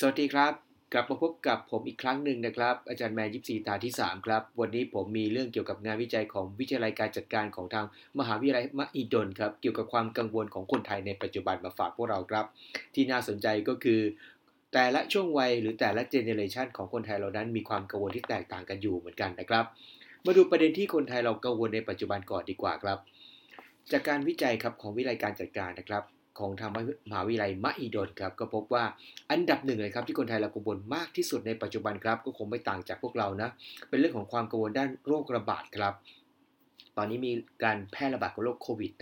สวัสดีครับกลับมาพบกับผมอีกครั้งหนึ่งนะครับอาจารย์แมน24ตาที่3ครับวันนี้ผมมีเรื่องเกี่ยวกับงานวิจัยของวิทยาลัยการจัดการของทางมหาวิทยาลัยมหิดลครับเกี่ยวกับความกังวลของคนไทยในปัจจุบันมาฝากพวกเราครับที่น่าสนใจก็คือแต่ละช่วงวัยหรือแต่ละเจเนเรชันของคนไทยเรานั้นมีความกังวลที่แตกต่างกันอยู่เหมือนกันนะครับมาดูประเด็นที่คนไทยเรากังวลในปัจจุบันก่อนดีกว่าครับจากการวิจัยครับของวิทยาลัยการจัดการนะครับของทางมหาวิทยาลัยมหิดลครับก็พบว่าอันดับหนึ่งเลยครับที่คนไทยเรากังวลมากที่สุดในปัจจุบันครับก็คงไม่ต่างจากพวกเรานะเป็นเรื่องของความกังวลด้านโรคระบาดครับตอนนี้มีการแพร่ระบาดของโรคโควิด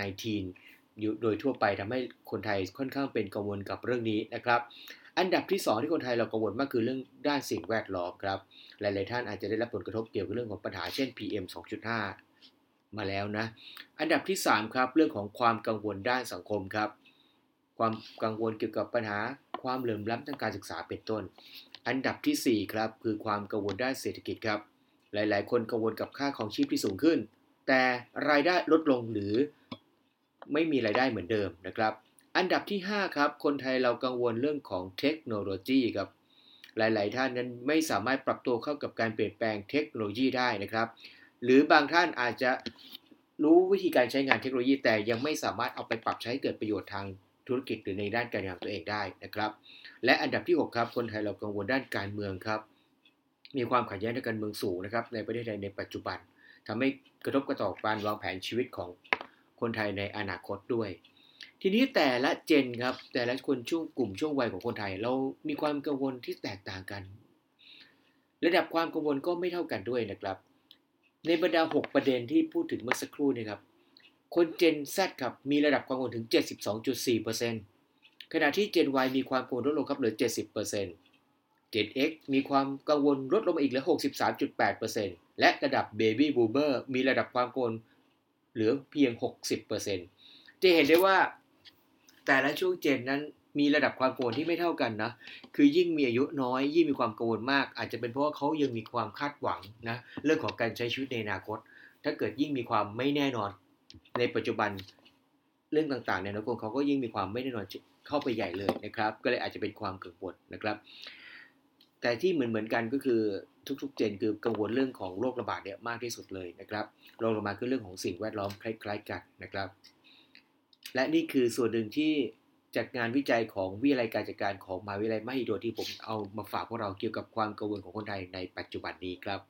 -19 อยู่โดยทั่วไปทำให้คนไทยค่อนข้างเป็นกังวลกับเรื่องนี้นะครับอันดับที่2ที่คนไทยเรากังวลมากคือเรื่องด้านสิ่งแวดล้อมครับหลายๆท่านอาจจะได้รับผลกระทบเกี่ยวกับเรื่องของปัญหาเช่น PM 2.5มาแล้วนะอันดับที่3ครับเรื่องของความกังวลด้านสังคมครับความกังวลเกี่ยวกับปัญหาความเหลื่อมล้ำทางการศึกษาเป็นต้นอันดับที่4ครับคือความกังวลด้านเศรษฐกิจครับหลายๆคนกังวลกับค่าครองชีพที่สูงขึ้นแต่รายได้ลดลงหรือไม่มีรายได้เหมือนเดิมนะครับอันดับที่5ครับคนไทยเรากังวลเรื่องของเทคโนโลยีครับหลายๆท่านนั้นไม่สามารถปรับตัวเข้ากับการเปลี่ยนแปลงเทคโนโลยีได้นะครับ หรือบางท่านอาจจะรู้วิธีการใช้งานเทคโนโลยีแต่ยังไม่สามารถเอาไปปรับใช้เกิดประโยชน์ทางธุรกิจหรือในด้านการงานตัวเองได้นะครับและอันดับที่6ครับคนไทยเรากังวลด้านการเมืองครับมีความขัดแย้งทางการเมืองสูงนะครับในประเทศไทยในปัจจุบันทำให้กระทบกระต่อการวางแผนชีวิตของคนไทยในอนาคตด้วยทีนี้แต่ละเจนครับแต่ละคนช่วงกลุ่มช่วงวัยของคนไทยเรามีความกังวลที่แตกต่างกันระดับความกังวลก็ไม่เท่ากันด้วยนะครับ ในบรรดา6ประเด็นที่พูดถึงเมื่อสักครู่นี่ครับคน Gen Z ครับมีระดับความกังวลถึง 72.4% ขณะที่ Gen Y มีความกังวลลดลงครับเหลือ 70% Gen X มีความกังวลลดลงมาอีกเหลือ 63.8% และระดับ Baby Boomer มีระดับความกังวลเหลือเพียง 60%จะเห็นได้ว่าแต่ละช่วงเจนนั้นมีระดับความกังวลที่ไม่เท่ากันนะคือยิ่งมีอายุน้อยยิ่งมีความกังวลมากอาจจะเป็นเพราะว่าเขายังมีความคาดหวังนะเรื่องของการใช้ชีวิตในอนาคตถ้าเกิดยิ่งมีความไม่แน่นอนในปัจจุบันเรื่องต่างๆในอนาคตเขาก็ยิ่งมีความไม่แน่นอนเข้าไปใหญ่เลยนะครับก็เลยอาจจะเป็นความกังวลนะครับแต่ที่เหมือนกันก็คือทุกๆเจนคือกังวลเรื่องของโรคระบาดเนี่ยมากที่สุดเลยนะครับรองลงมาคือเรื่องของสิ่งแวดล้อมคล้ายๆกันนะครับ และนี่คือส่วนหนึ่งที่จากงานวิจัยของวิทยาลัยการจัดการของมหาวิทยาลัยมหิดลที่ผมเอามาฝากพวกเราเกี่ยวกับความกังวลของคนไทยในปัจจุบันนี้ครับ